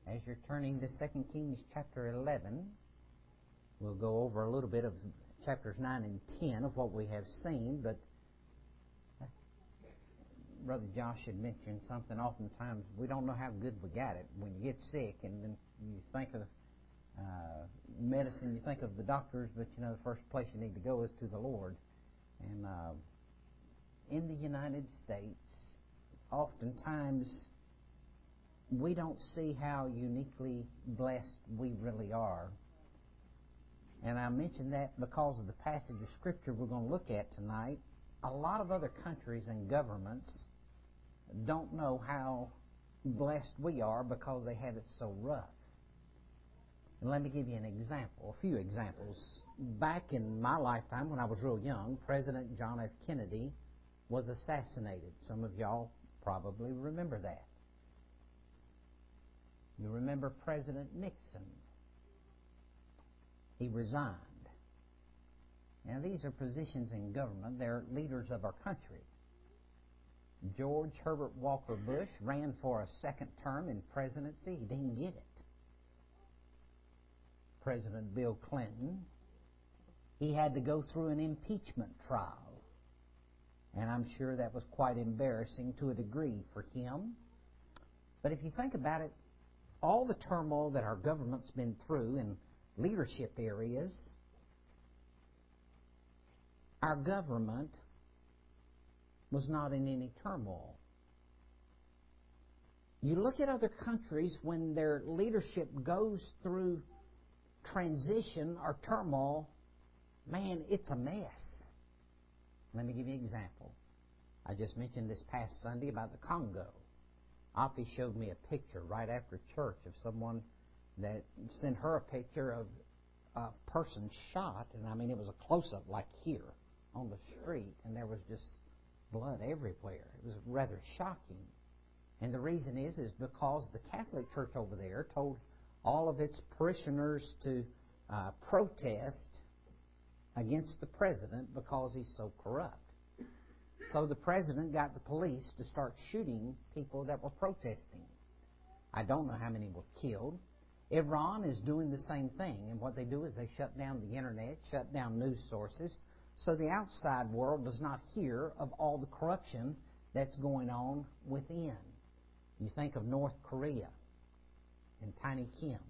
As you're turning to 2 Kings chapter 11, we'll go over a little bit of chapters 9 and 10 of what we have seen, but Brother Josh had mentioned something. Oftentimes we don't know how good we got it. When you get sick and then you think of medicine, you think of the doctors, but you know the first place you need to go is to the Lord. And in the United States, oftentimes we don't see how uniquely blessed we really are. And I mention that because of the passage of Scripture we're going to look at tonight. A lot of other countries and governments don't know how blessed we are because they have it so rough. And let me give you an example, a few examples. Back in my lifetime, when I was real young, President John F. Kennedy was assassinated. Some of y'all probably remember that. You remember President Nixon. He resigned. Now, these are positions in government. They're leaders of our country. George Herbert Walker Bush ran for a second term in presidency. He didn't get it. President Bill Clinton, he had to go through an impeachment trial. And I'm sure that was quite embarrassing to a degree for him. But if you think about it, all the turmoil that our government's been through in leadership areas, our government was not in any turmoil. You look at other countries when their leadership goes through transition or turmoil, man, it's a mess. Let me give you an example. I just mentioned this past Sunday about the Congo. Offie showed me a picture right after church of someone that sent her a picture of a person shot, and I mean it was a close-up like here on the street, and there was just blood everywhere. It was rather shocking. And the reason is because the Catholic Church over there told all of its parishioners to protest against the president because he's so corrupt. So the president got the police to start shooting people that were protesting. I don't know how many were killed. Iran is doing the same thing, and what they do is they shut down the internet, shut down news sources, so the outside world does not hear of all the corruption that's going on within. You think of North Korea and Tiny Kim.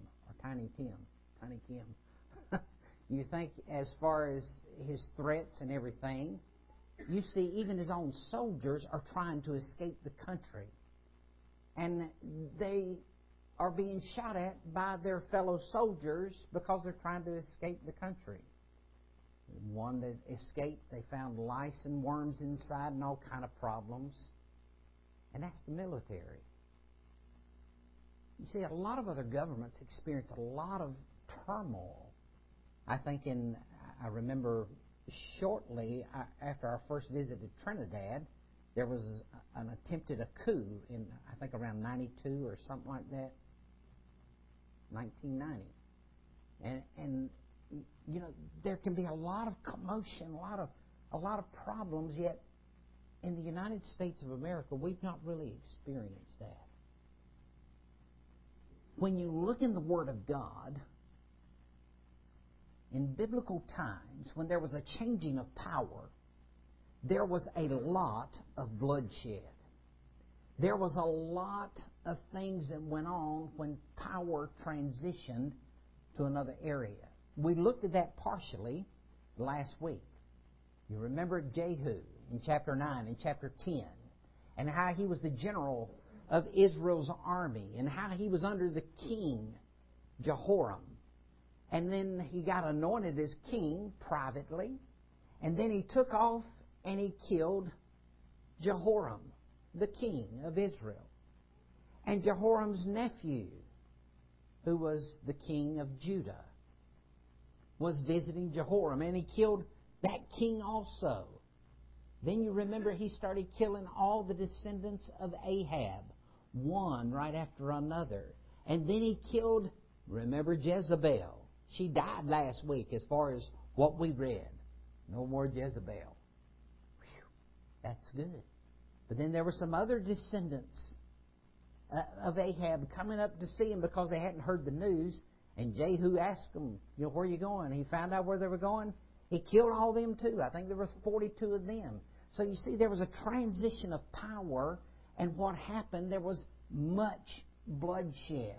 You think as far as his threats and everything, you see even his own soldiers are trying to escape the country. And they are being shot at by their fellow soldiers because they're trying to escape the country. One that escaped, they found lice and worms inside and all kind of problems. And that's the military. You see, a lot of other governments experience a lot of turmoil. I remember shortly after our first visit to Trinidad, there was an attempted coup in, I think, around 92 or something like that, 1990. And you know, there can be a lot of commotion, a lot of problems, yet in the United States of America, we've not really experienced that. When you look in the Word of God, in biblical times, when there was a changing of power, there was a lot of bloodshed. There was a lot of things that went on when power transitioned to another area. We looked at that partially last week. You remember Jehu in chapter 9 and chapter 10, and how he was the general of Israel's army, and how he was under the king Jehoram. And then he got anointed as king privately, and then he took off and he killed Jehoram, the king of Israel. And Jehoram's nephew, who was the king of Judah, was visiting Jehoram, and he killed that king also. Then you remember he started killing all the descendants of Ahab, one right after another. And then he killed, remember Jezebel. She died last week as far as what we read. No more Jezebel. Whew, that's good. But then there were some other descendants of Ahab coming up to see him because they hadn't heard the news. And Jehu asked them, where are you going? He found out where they were going. He killed all them too. I think there was 42 of them. So you see, there was a transition of power. And what happened, there was much bloodshed.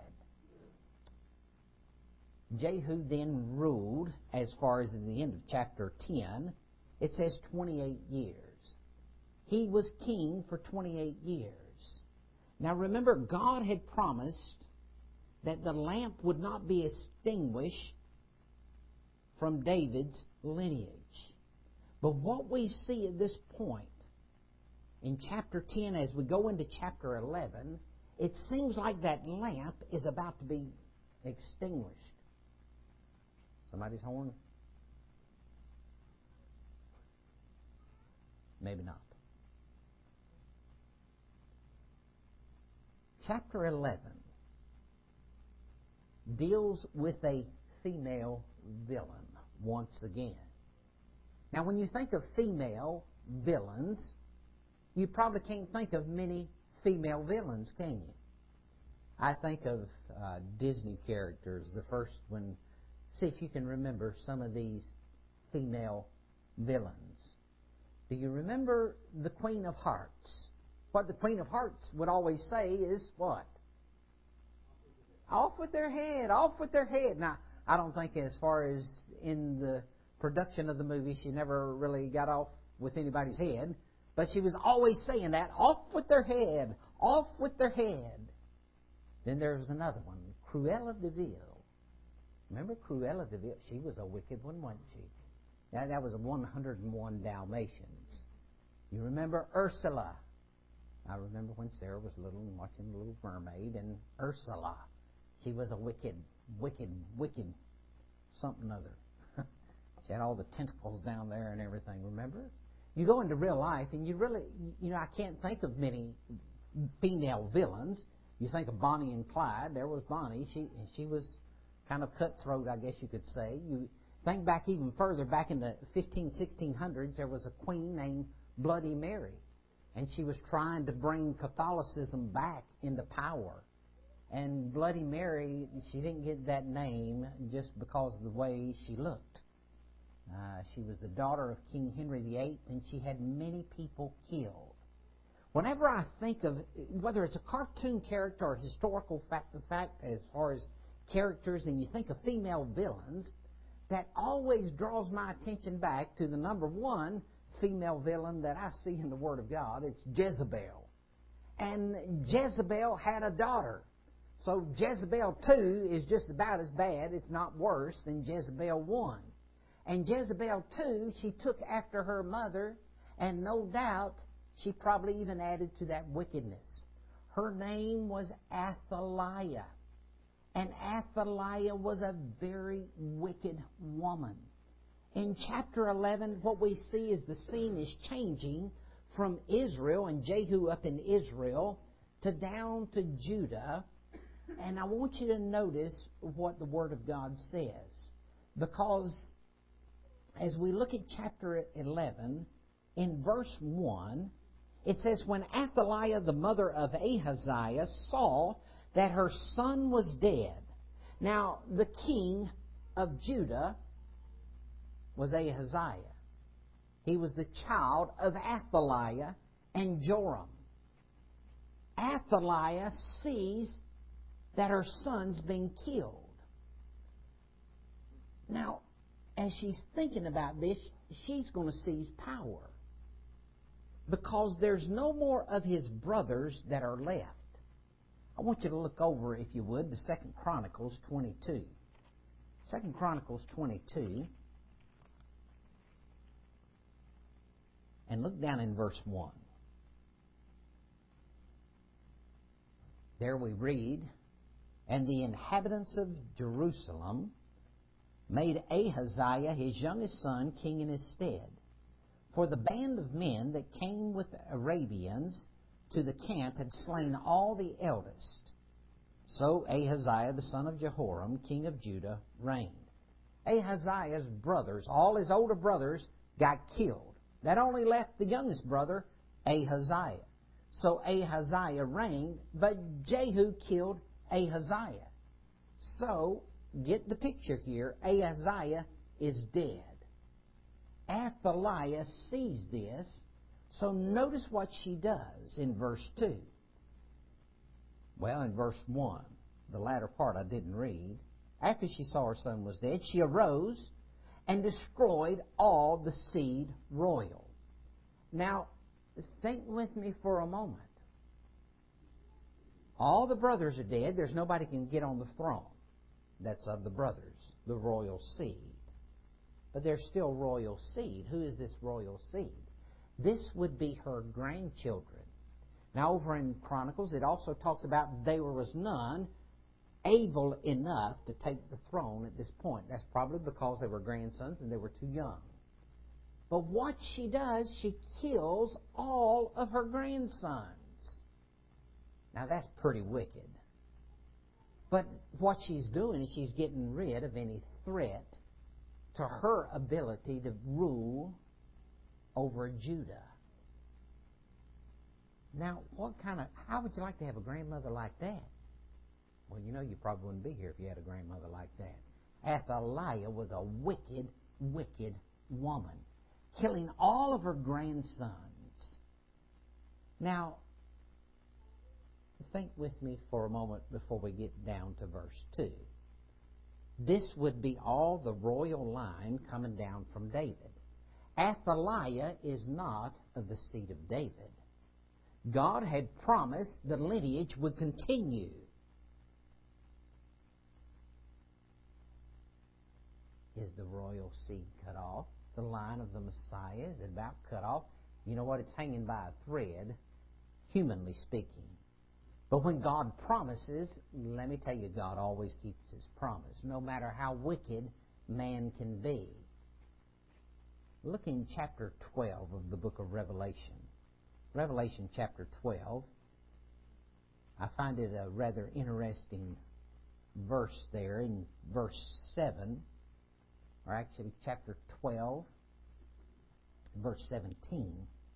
Jehu then ruled, as far as in the end of chapter 10, it says 28 years. He was king for 28 years. Now remember, God had promised that the lamp would not be extinguished from David's lineage. But what we see at this point, in chapter 10, as we go into chapter 11, it seems like that lamp is about to be extinguished. Somebody's horn? Maybe not. Chapter 11 deals with a female villain once again. Now, when you think of female villains, you probably can't think of many female villains, can you? I think of Disney characters. The first one, see if you can remember some of these female villains. Do you remember the Queen of Hearts? What the Queen of Hearts would always say is what? Off with their head, off with their head. Now, I don't think as far as in the production of the movie, she never really got off with anybody's head. But she was always saying that, off with their head, off with their head. Then there was another one, Cruella de Vil. Remember Cruella de Vil? She was a wicked one, wasn't she? That was 101 Dalmatians. You remember Ursula? I remember when Sarah was little and watching The Little Mermaid, and Ursula. She was a wicked something other. She had all the tentacles down there and everything, remember? You go into real life, and you really, I can't think of many female villains. You think of Bonnie and Clyde. There was Bonnie. She was kind of cutthroat, I guess you could say. You think back even further, back in the 1600s, there was a queen named Bloody Mary. And she was trying to bring Catholicism back into power. And Bloody Mary, she didn't get that name just because of the way she looked. She was the daughter of King Henry VIII, and she had many people killed. Whenever I think of, whether it's a cartoon character or historical fact as far as characters, and you think of female villains, that always draws my attention back to the number one female villain that I see in the Word of God. It's Jezebel. And Jezebel had a daughter. So Jezebel 2 is just about as bad, if not worse, than Jezebel 1. And Jezebel 2, she took after her mother, and no doubt she probably even added to that wickedness. Her name was Athaliah. And Athaliah was a very wicked woman. In chapter 11, what we see is the scene is changing from Israel and Jehu up in Israel to down to Judah. And I want you to notice what the Word of God says. Because as we look at chapter 11, in verse 1, it says, when Athaliah, the mother of Ahaziah, saw that her son was dead. Now, the king of Judah was Ahaziah. He was the child of Athaliah and Joram. Athaliah sees that her son's being killed. Now, as she's thinking about this, she's going to seize power. Because there's no more of his brothers that are left. I want you to look over, if you would, to 2 Chronicles 22. 2 Chronicles 22. And look down in verse 1. There we read, and the inhabitants of Jerusalem made Ahaziah his youngest son king in his stead. For the band of men that came with the Arabians to the camp had slain all the eldest. So Ahaziah the son of Jehoram, king of Judah, reigned. Ahaziah's brothers, all his older brothers, got killed. That only left the youngest brother, Ahaziah. So Ahaziah reigned, but Jehu killed Ahaziah. So, get the picture here. Ahaziah is dead. Athaliah sees this, so notice what she does in verse 2. Well, in verse 1, the latter part I didn't read. After she saw her son was dead, she arose and destroyed all the seed royal. Now, think with me for a moment. All the brothers are dead. There's nobody can get on the throne. That's of the brothers, the royal seed. But there's still royal seed. Who is this royal seed? This would be her grandchildren. Now, over in Chronicles, it also talks about there was none able enough to take the throne at this point. That's probably because they were grandsons and they were too young. But what she does, she kills all of her grandsons. Now, that's pretty wicked. But what she's doing is she's getting rid of any threat to her ability to rule over Judah. Now, how would you like to have a grandmother like that? Well, you know you probably wouldn't be here if you had a grandmother like that. Athaliah was a wicked, wicked woman, killing all of her grandsons. Now, think with me for a moment before we get down to verse 2. This would be all the royal line coming down from David. Athaliah is not of the seed of David. God had promised the lineage would continue. Is the royal seed cut off? The line of the Messiah is about cut off. You know what? It's hanging by a thread, humanly speaking. But when God promises, let me tell you, God always keeps His promise, no matter how wicked man can be. Look in chapter 12 of the book of Revelation. Revelation chapter 12. I find it a rather interesting verse there in verse 7, or actually chapter 12, verse 17.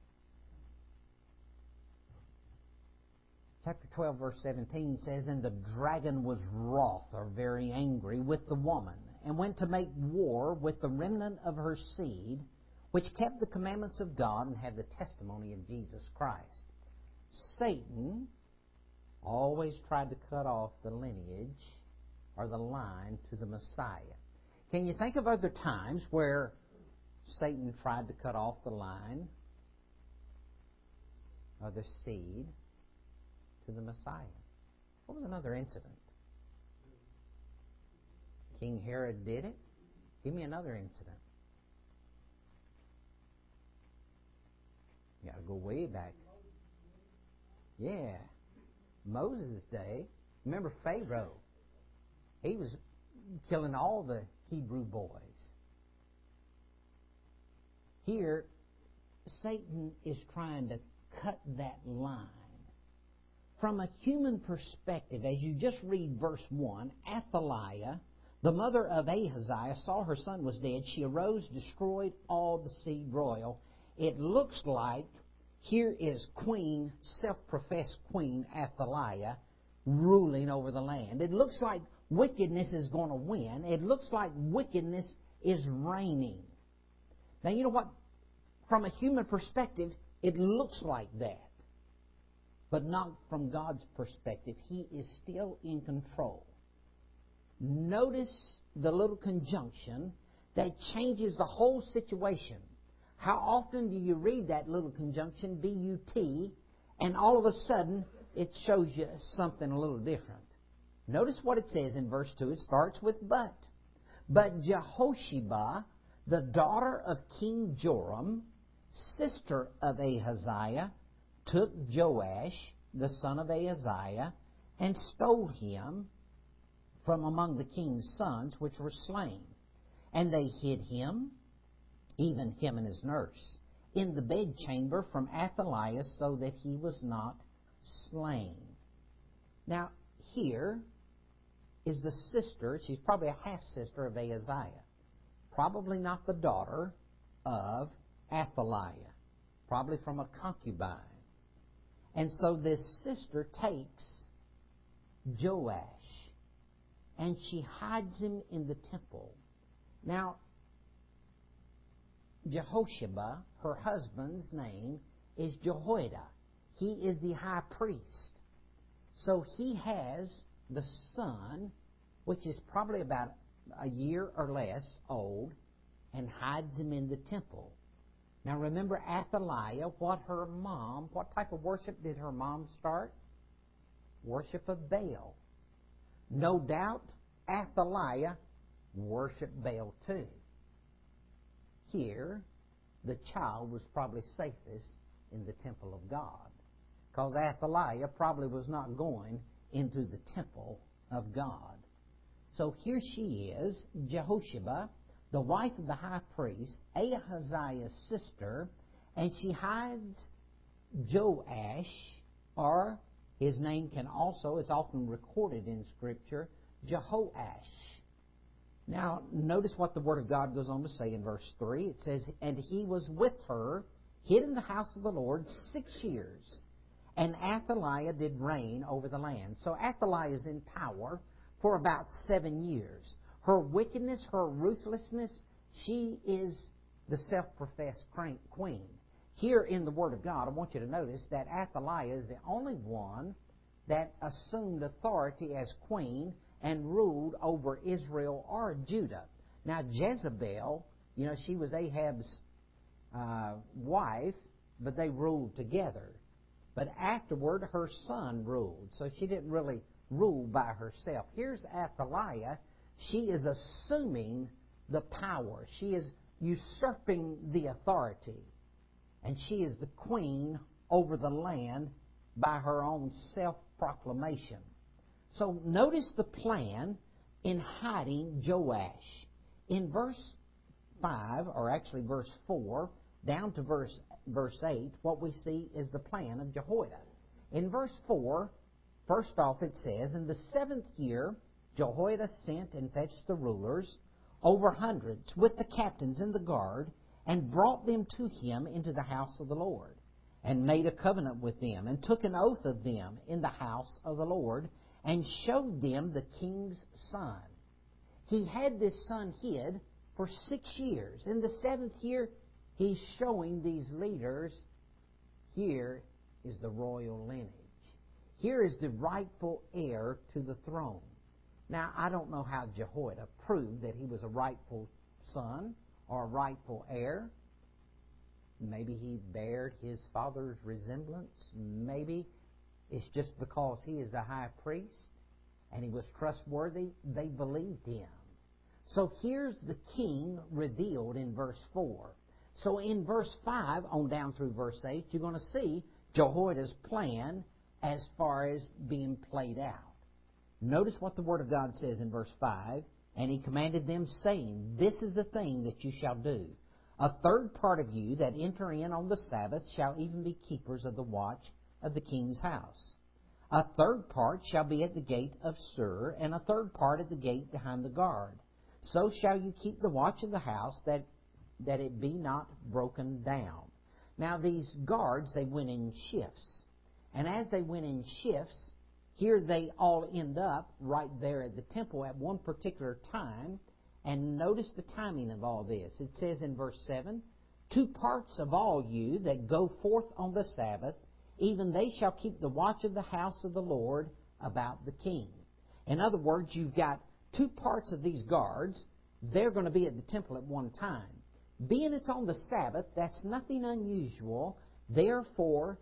Chapter 12, verse 17 says, "And the dragon was wroth," or very angry, "with the woman, and went to make war with the remnant of her seed, which kept the commandments of God and had the testimony of Jesus Christ." Satan always tried to cut off the lineage or the line to the Messiah. Can you think of other times where Satan tried to cut off the line or the seed to the Messiah? What was another incident? King Herod did it. Give me another incident. You got to go way back. Yeah. Moses' day. Remember Pharaoh? He was killing all the Hebrew boys. Here, Satan is trying to cut that line. From a human perspective, as you just read verse 1, Athaliah, the mother of Ahaziah, saw her son was dead. She arose, destroyed all the seed royal. It looks like here is Queen, self-professed Queen Athaliah, ruling over the land. It looks like wickedness is going to win. It looks like wickedness is reigning. Now, you know what? From a human perspective, it looks like that. But not from God's perspective. He is still in control. Notice the little conjunction that changes the whole situation. How often do you read that little conjunction, B-U-T, and all of a sudden it shows you something a little different? Notice what it says in verse 2. It starts with but. But Jehosheba, the daughter of King Joram, sister of Ahaziah, took Joash, the son of Ahaziah, and stole him from among the king's sons which were slain. And they hid him, even him and his nurse, in the bedchamber from Athaliah, so that he was not slain. Now, here is the sister. She's probably a half-sister of Ahaziah. Probably not the daughter of Athaliah. Probably from a concubine. And so this sister takes Joash and she hides him in the temple. Now, Jehosheba, her husband's name, is Jehoiada. He is the high priest. So he has the son, which is probably about a year or less old, and hides him in the temple. Now remember Athaliah, what type of worship did her mom start? Worship of Baal. No doubt Athaliah worshiped Baal too. Here, the child was probably safest in the temple of God, because Athaliah probably was not going into the temple of God. So here she is, Jehosheba, the wife of the high priest, Ahaziah's sister, and she hides Joash, or his name can also, is often recorded in Scripture, Jehoash. Now, notice what the Word of God goes on to say in verse 3. It says, "And he was with her, hid in the house of the Lord 6 years, and Athaliah did reign over the land." So Athaliah is in power for about 7 years. Her wickedness, her ruthlessness, she is the self-professed queen. Here in the Word of God, I want you to notice that Athaliah is the only one that assumed authority as queen and ruled over Israel or Judah. Now Jezebel, she was Ahab's wife, but they ruled together. But afterward, her son ruled, so she didn't really rule by herself. Here's Athaliah. She is assuming the power. She is usurping the authority. And she is the queen over the land by her own self-proclamation. So notice the plan in hiding Joash. In verse 5, or actually verse 4, down to verse 8, what we see is the plan of Jehoiada. In verse 4, first off it says, "In the 7th year Jehoiada sent and fetched the rulers, over hundreds, with the captains and the guard, and brought them to him into the house of the Lord, and made a covenant with them, and took an oath of them in the house of the Lord, and showed them the king's son." He had this son hid for 6 years. In the 7th year, he's showing these leaders, here is the royal lineage. Here is the rightful heir to the throne. Now, I don't know how Jehoiada proved that he was a rightful son or a rightful heir. Maybe he bared his father's resemblance. Maybe it's just because he is the high priest and he was trustworthy, they believed him. So here's the king revealed in verse 4. So in verse 5 on down through verse 8, you're going to see Jehoiada's plan as far as being played out. Notice what the Word of God says in verse 5. "And he commanded them, saying, This is the thing that you shall do. A third part of you that enter in on the Sabbath shall even be keepers of the watch of the king's house. A third part shall be at the gate of Sur, and a third part at the gate behind the guard. So shall you keep the watch of the house, that it be not broken down." Now these guards, they went in shifts. And as they went in shifts, here they all end up right there at the temple at one particular time. And notice the timing of all this. It says in verse 7, "2 parts of all you that go forth on the Sabbath, even they shall keep the watch of the house of the Lord about the king." In other words, you've got 2 parts of these guards. They're going to be at the temple at one time. Being it's on the Sabbath, that's nothing unusual. Therefore,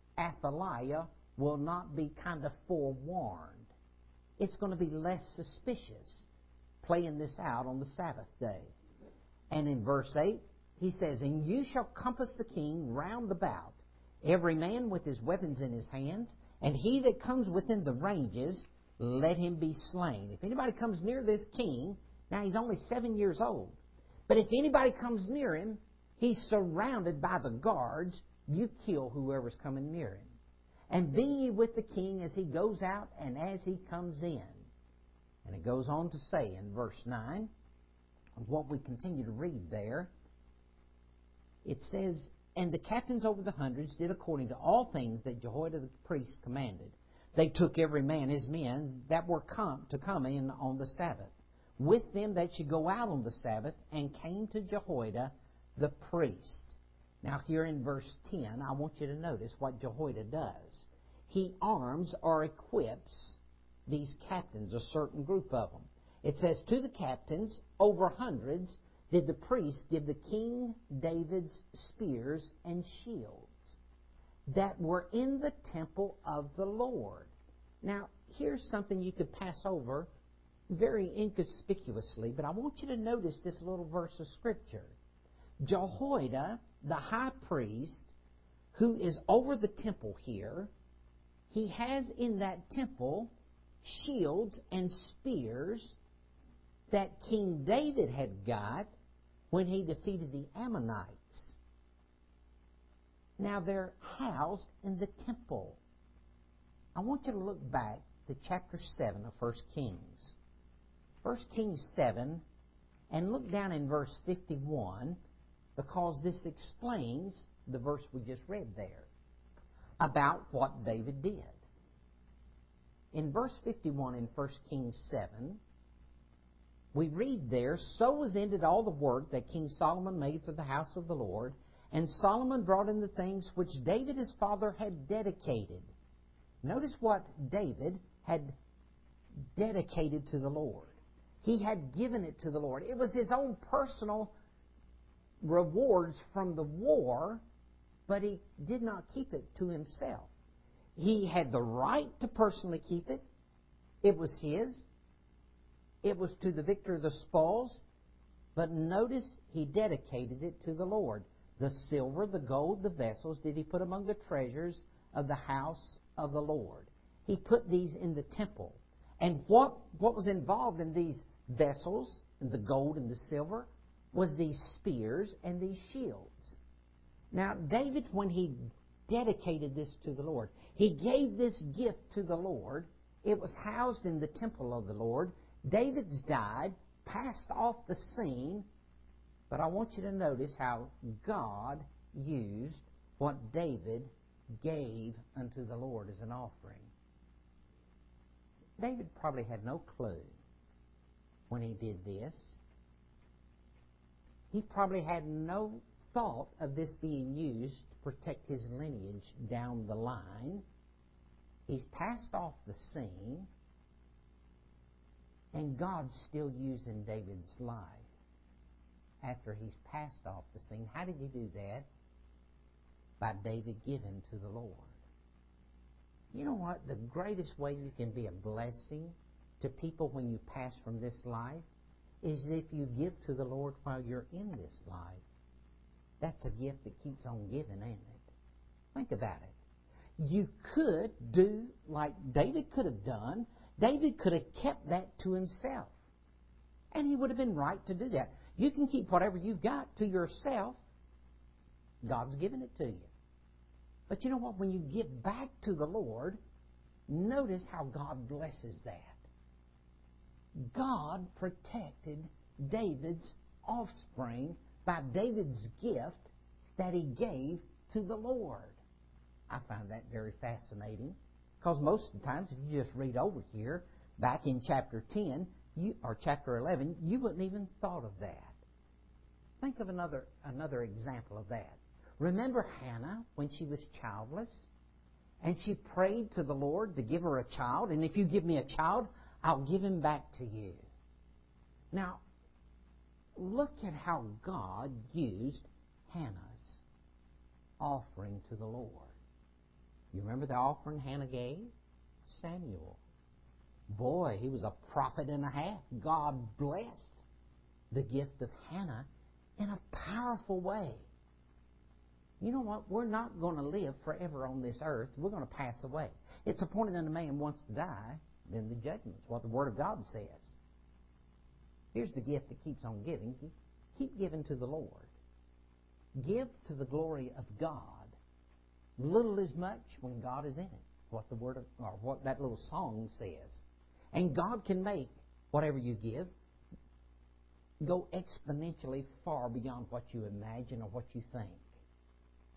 Athaliah will not be kind of forewarned. It's going to be less suspicious playing this out on the Sabbath day. And in verse 8, he says, "And you shall compass the king round about, every man with his weapons in his hands, and he that comes within the ranges, let him be slain." If anybody comes near this king, now he's only 7 years old, but if anybody comes near him, he's surrounded by the guards, you kill whoever's coming near him. "And be ye with the king as he goes out and as he comes in." And it goes on to say in verse 9, what we continue to read there, it says, And the captains over the hundreds did according to all things that Jehoiada the priest commanded. They took every man his men that were to come in on the Sabbath, with them that should go out on the Sabbath, and came to Jehoiada the priest. Now here in verse 10, I want you to notice what Jehoiada does. He arms or equips these captains, a certain group of them. It says, to the captains over hundreds did the priest give the king David's spears and shields that were in the temple of the Lord. Now, here's something you could pass over very inconspicuously, but I want you to notice this little verse of Scripture. Jehoiada, the high priest, who is over the temple here, he has in that temple shields and spears that King David had got when he defeated the Ammonites. Now they're housed in the temple. I want you to look back to chapter 7 of 1 Kings. 1 Kings 7, and look down in verse 51, because this explains the verse we just read there about what David did. In verse 51 in 1 Kings 7, we read there, so was ended all the work that King Solomon made for the house of the Lord, and Solomon brought in the things which David his father had dedicated. Notice what David had dedicated to the Lord. He had given it to the Lord. It was his own personal rewards from the war, but he did not keep it to himself. He had the right to personally keep it. It was his. It was to the victor of the spoils. But notice he dedicated it to the Lord. The silver, the gold, the vessels did he put among the treasures of the house of the Lord. He put these in the temple. And what was involved in these vessels, and the gold and the silver, was these spears and these shields. Now, David, when he dedicated this to the Lord, he gave this gift to the Lord. It was housed in the temple of the Lord. David's died, passed off the scene, but I want you to notice how God used what David gave unto the Lord as an offering. David probably had no clue when he did this. He probably had no thought of this being used to protect his lineage down the line. He's passed off the scene, and God's still using David's life after he's passed off the scene. How did he do that? By David giving to the Lord. You know what? The greatest way you can be a blessing to people when you pass from this life is if you give to the Lord while you're in this life. That's a gift that keeps on giving, ain't it? Think about it. You could do like David could have done. David could have kept that to himself. And he would have been right to do that. You can keep whatever you've got to yourself. God's given it to you. But you know what? When you give back to the Lord, notice how God blesses that. God protected David's offspring by David's gift that he gave to the Lord. I find that very fascinating, because most of the times, if you just read over here, back in chapter 10 or chapter 11, you wouldn't even thought of that. Think of another example of that. Remember Hannah when she was childless? And she prayed to the Lord to give her a child. And if you give me a child, I'll give him back to you. Now, look at how God used Hannah's offering to the Lord. You remember the offering Hannah gave? Samuel. Boy, he was a prophet and a half. God blessed the gift of Hannah in a powerful way. You know what? We're not going to live forever on this earth. We're going to pass away. It's appointed unto man once to die, then the judgment. It's what the Word of God says. Here's the gift that keeps on giving. Keep giving to the Lord. Give to the glory of God. Little is much when God is in it. What the word of, or what that little song says. And God can make whatever you give go exponentially far beyond what you imagine or what you think.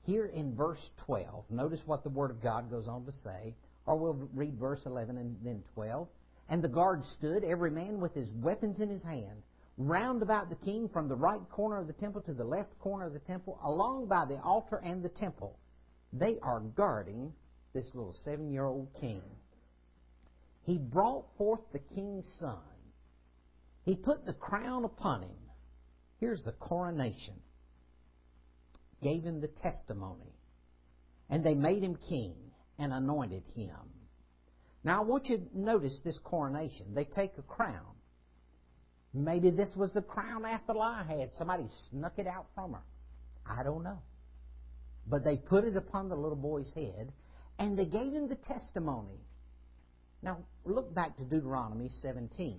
here in verse 12, notice what the Word of God goes on to say, or we'll read verse 11 and then 12. And the guard stood, every man with his weapons in his hand, round about the king from the right corner of the temple to the left corner of the temple, along by the altar and the temple. They are guarding this little 7-year-old king. He brought forth the king's son. He put the crown upon him. Here's the coronation. Gave him the testimony. And they made him king and anointed him. Now I want you to notice this coronation. They take a crown. Maybe this was the crown Athaliah had. Somebody snuck it out from her. I don't know. But they put it upon the little boy's head, and they gave him the testimony. Now, look back to Deuteronomy 17.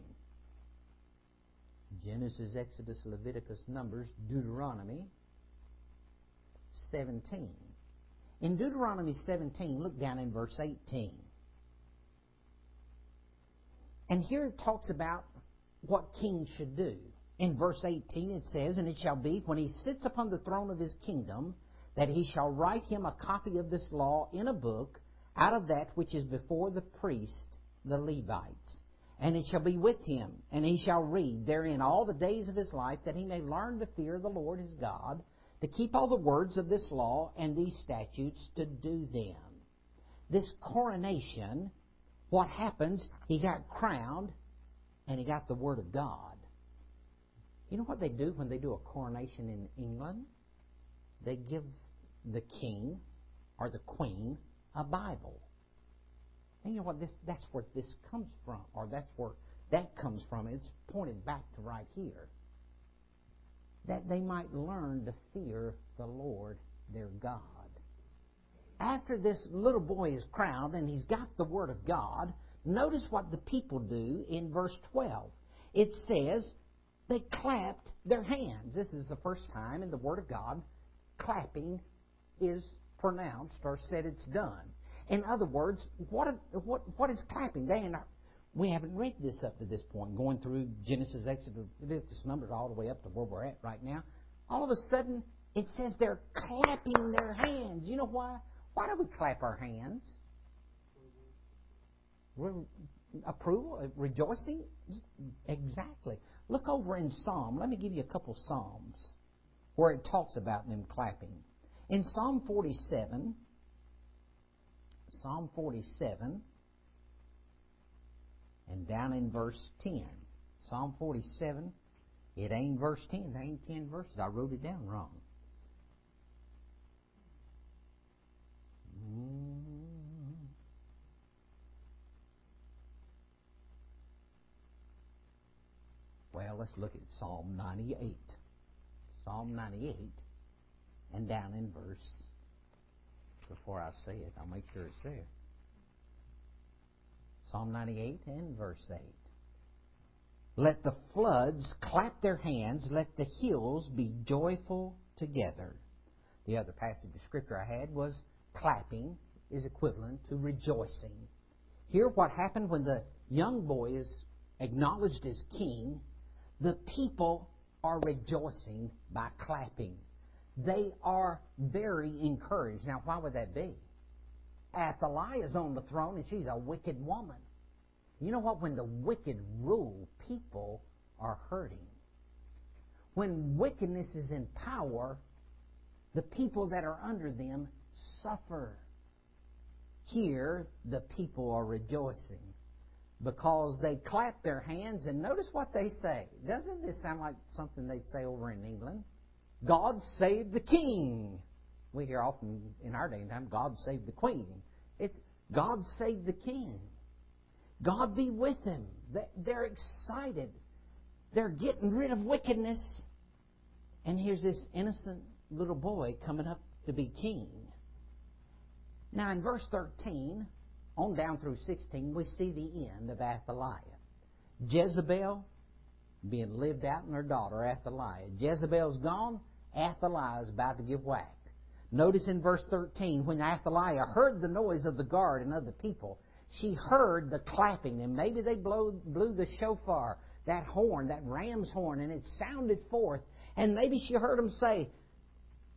Genesis, Exodus, Leviticus, Numbers, Deuteronomy 17. In Deuteronomy 17, look down in verse 18. And here it talks about what kings should do. In verse 18 it says, And it shall be, when he sits upon the throne of his kingdom, that he shall write him a copy of this law in a book, out of that which is before the priest, the Levites. And it shall be with him, and he shall read therein all the days of his life, that he may learn to fear the Lord his God, to keep all the words of this law and these statutes, to do them. This coronation, what happens, he got crowned, and he got the Word of God. You know what they do when they do a coronation in England? They give the king or the queen a Bible. And you know what? That's where this comes from, or that's where that comes from. It's pointed back to right here. That they might learn to fear the Lord their God. After this little boy is crowned and he's got the Word of God, notice what the people do in verse 12. It says they clapped their hands. This is the first time in the Word of God clapping is pronounced or said it's done. In other words, what is clapping? We haven't read this up to this point, going through Genesis, Exodus, Leviticus, Numbers, all the way up to where we're at right now. All of a sudden, it says they're clapping their hands. You know why? Why do we clap our hands? Approval? Rejoicing? Exactly. Look over in Psalm. Let me give you a couple Psalms where it talks about them clapping. In Psalm 47, and down in verse 10. Psalm 47, it ain't verse 10, it ain't 10 verses. I wrote it down wrong. Well, let's look at Psalm 98. Psalm 98, and down in verse, before I say it, I'll make sure it's there. Psalm 98 and verse 8. Let the floods clap their hands, let the hills be joyful together. The other passage of Scripture I had was clapping is equivalent to rejoicing. Here what happened when the young boy is acknowledged as king, the people are rejoicing by clapping. They are very encouraged. Now, why would that be? Athaliah is on the throne, and she's a wicked woman. You know what? When the wicked rule, people are hurting. When wickedness is in power, the people that are under them suffer. Here, the people are rejoicing because they clap their hands, and notice what they say. Doesn't this sound like something they'd say over in England? God save the king. We hear often in our day and time, God save the queen. It's God save the king. God be with him. They're excited. They're getting rid of wickedness. And here's this innocent little boy coming up to be king. Now in verse 13, on down through 16, we see the end of Athaliah. Jezebel being lived out in her daughter, Athaliah. Jezebel's gone. Athaliah is about to get whacked. Notice in verse 13, when Athaliah heard the noise of the guard and of the people, she heard the clapping, and maybe they blew the shofar, that horn, that ram's horn, and it sounded forth. And maybe she heard them say,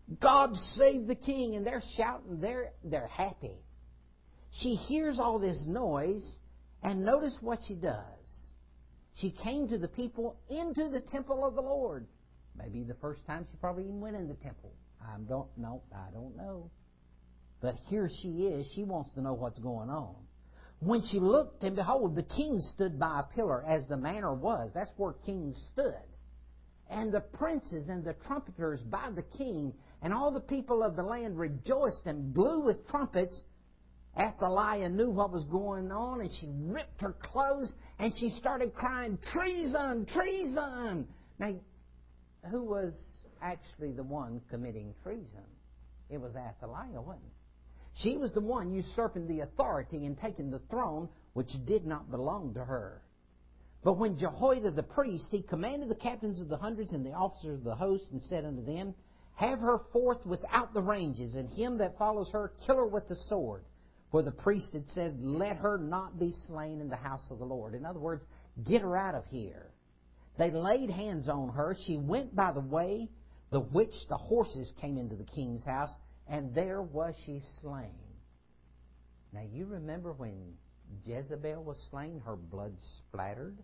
God save the king. And they're shouting. They're happy. She hears all this noise, and notice what she does. She came to the people into the temple of the Lord. Maybe the first time she probably even went in the temple. I don't know. But here she is. She wants to know what's going on. When she looked, and behold, the king stood by a pillar, as the manner was. That's where kings stood. And the princes and the trumpeters by the king, and all the people of the land rejoiced and blew with trumpets. Athaliah knew what was going on, and she ripped her clothes, and she started crying, "Treason! Treason!" Now, who was actually the one committing treason? It was Athaliah, wasn't it? She was the one usurping the authority and taking the throne which did not belong to her. But when Jehoiada the priest, he commanded the captains of the hundreds and the officers of the host, and said unto them, Have her forth without the ranges, and him that follows her, kill her with the sword. For the priest had said, Let her not be slain in the house of the Lord. In other words, get her out of here. They laid hands on her. She went by the way the which the horses came into the king's house, and there was she slain. Now you remember when Jezebel was slain, her blood splattered?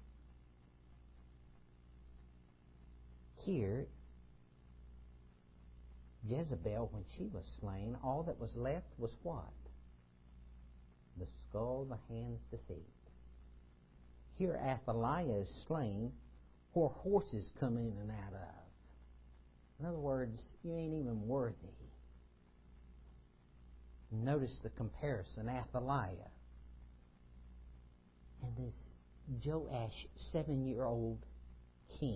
Here, Jezebel, when she was slain, all that was left was what? The skull, the hands, the feet. Here Athaliah is slain, where horses come in and out of. In other words, you ain't even worthy. Notice the comparison, Athaliah and this Joash, 7-year-old king.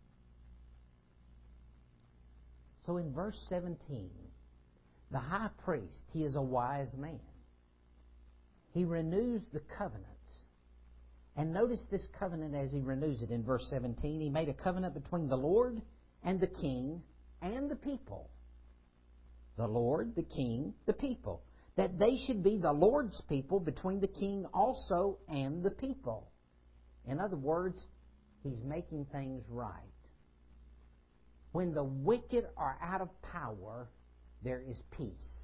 So in verse 17, the high priest, he is a wise man. He renews the covenants. And notice this covenant as he renews it in verse 17. He made a covenant between the Lord and the king and the people. The Lord, the king, the people. That they should be the Lord's people between the king also and the people. In other words, he's making things right. When the wicked are out of power, there is peace.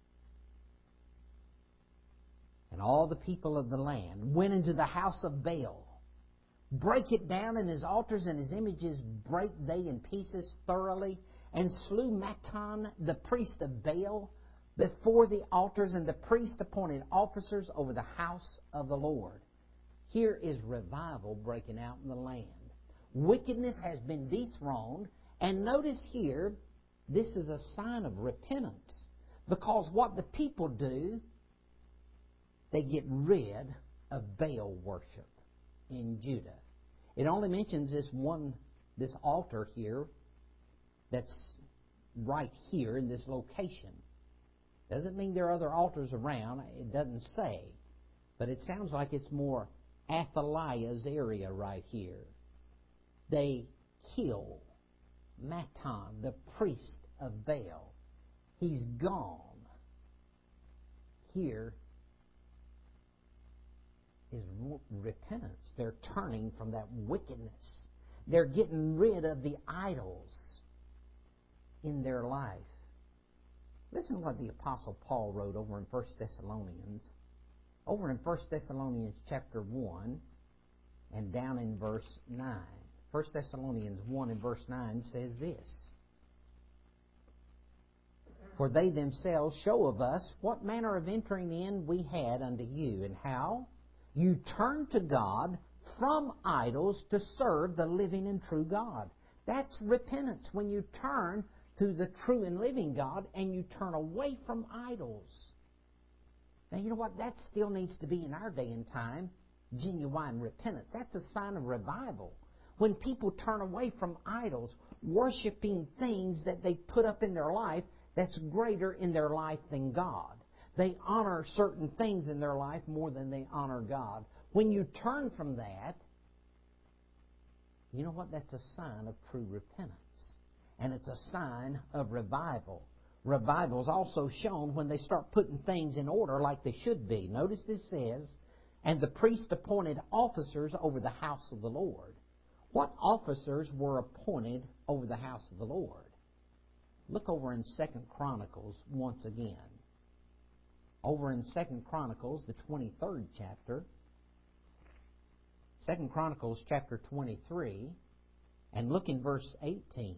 And all the people of the land went into the house of Baal. Break it down, and his altars and his images break they in pieces thoroughly, and slew Mattan, the priest of Baal, before the altars, and the priest appointed officers over the house of the Lord. Here is revival breaking out in the land. Wickedness has been dethroned, and notice here, this is a sign of repentance. Because what the people do, they get rid of Baal worship in Judah. It only mentions this altar here that's right here in this location. Doesn't mean there are other altars around. It doesn't say. But it sounds like it's more Athaliah's area right here. They kill Mattan, the priest of Baal. He's gone. Here is repentance. They're turning from that wickedness. They're getting rid of the idols in their life. Listen to what the Apostle Paul wrote over in 1 Thessalonians. Over in 1 Thessalonians chapter 1 and down in verse 9. 1 Thessalonians 1 and verse 9 says this. For they themselves show of us what manner of entering in we had unto you, and how you turned to God from idols to serve the living and true God. That's repentance, when you turn to the true and living God and you turn away from idols. Now, you know what? That still needs to be in our day and time, genuine repentance. That's a sign of revival. When people turn away from idols, worshiping things that they put up in their life that's greater in their life than God. They honor certain things in their life more than they honor God. When you turn from that, you know what? That's a sign of true repentance. And it's a sign of revival. Revival is also shown when they start putting things in order like they should be. Notice this says, and the priest appointed officers over the house of the Lord. What officers were appointed over the house of the Lord? Look over in 2 Chronicles once again. Over in 2 Chronicles, the 23rd chapter. 2 Chronicles chapter 23, and look in verse 18.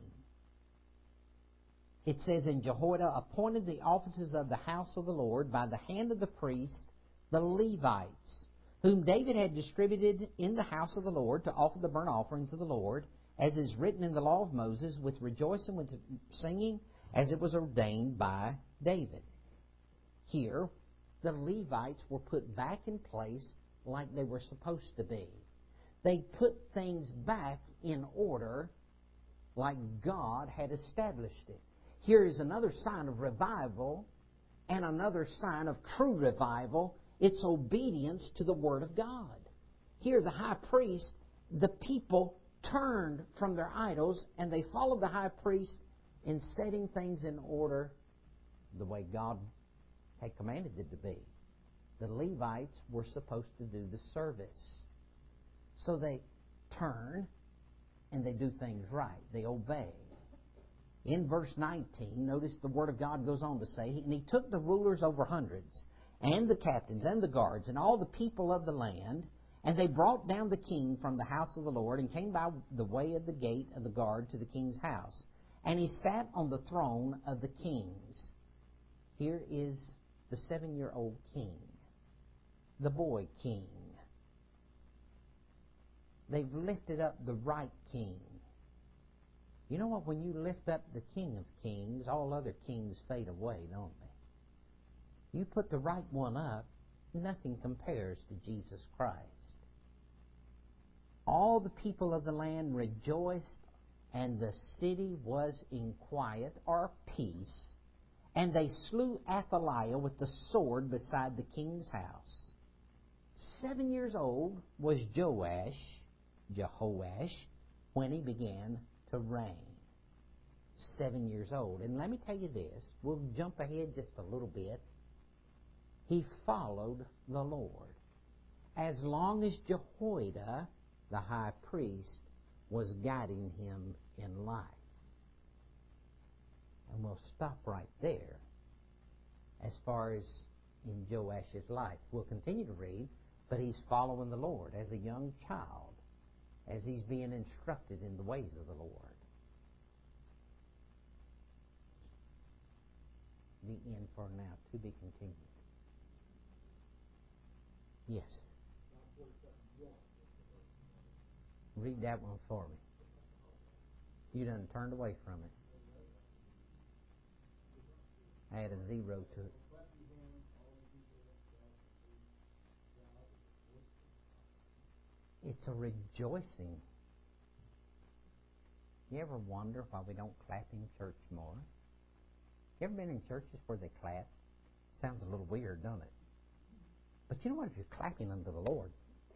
It says, And Jehoiada appointed the offices of the house of the Lord by the hand of the priests, the Levites, whom David had distributed in the house of the Lord to offer the burnt offering to the Lord, as is written in the law of Moses, with rejoicing, with singing, as it was ordained by David. Here, the Levites were put back in place like they were supposed to be. They put things back in order like God had established it. Here is another sign of revival and another sign of true revival. It's obedience to the Word of God. Here, the high priest, the people turned from their idols and they followed the high priest in setting things in order the way God had commanded it to be. The Levites were supposed to do the service. So they turn and they do things right. They obey. In verse 19, notice the Word of God goes on to say, And he took the rulers over hundreds, and the captains, and the guards, and all the people of the land, and they brought down the king from the house of the Lord, and came by the way of the gate of the guard to the king's house. And he sat on the throne of the kings. Here is the 7-year-old king, the boy king. They've lifted up the right king. You know what? When you lift up the King of Kings, all other kings fade away, don't they? You put the right one up, nothing compares to Jesus Christ. All the people of the land rejoiced, and the city was in quiet or peace, and they slew Athaliah with the sword beside the king's house. 7 years old was Jehoash, when he began to reign. 7 years old. And let me tell you this, we'll jump ahead just a little bit. He followed the Lord. As long as Jehoiada, the high priest, was guiding him in life. And we'll stop right there as far as in Joash's life. We'll continue to read, but he's following the Lord as a young child, as he's being instructed in the ways of the Lord. The end for now, to be continued. Yes. Read that one for me. You done turned away from it. Add a 0 to it. It's a rejoicing. You ever wonder why we don't clap in church more? You ever been in churches where they clap? Sounds a little weird, doesn't it? But you know what? If you're clapping unto the Lord,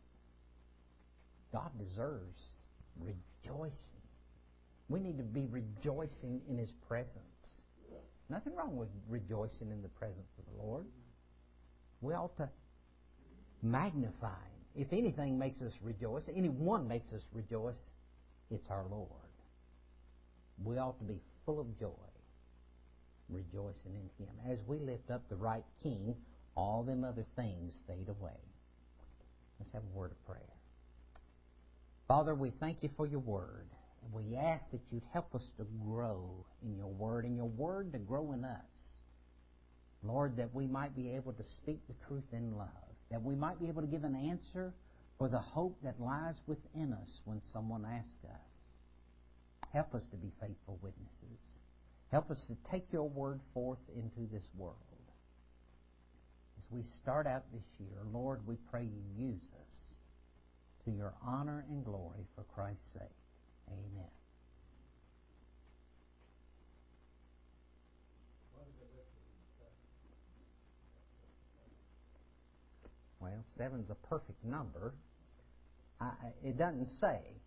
God deserves rejoicing. We need to be rejoicing in His presence. Nothing wrong with rejoicing in the presence of the Lord. We ought to magnify Him. If anything makes us rejoice, anyone makes us rejoice, it's our Lord. We ought to be full of joy, rejoicing in Him. As we lift up the right King, all them other things fade away. Let's have a word of prayer. Father, we thank You for Your Word. And we ask that You'd help us to grow in Your Word, and Your Word to grow in us. Lord, that we might be able to speak the truth in love, that we might be able to give an answer for the hope that lies within us when someone asks us. Help us to be faithful witnesses. Help us to take Your Word forth into this world. As we start out this year, Lord, we pray You use us to Your honor and glory for Christ's sake. Amen. Well, 7's a perfect number. It doesn't say.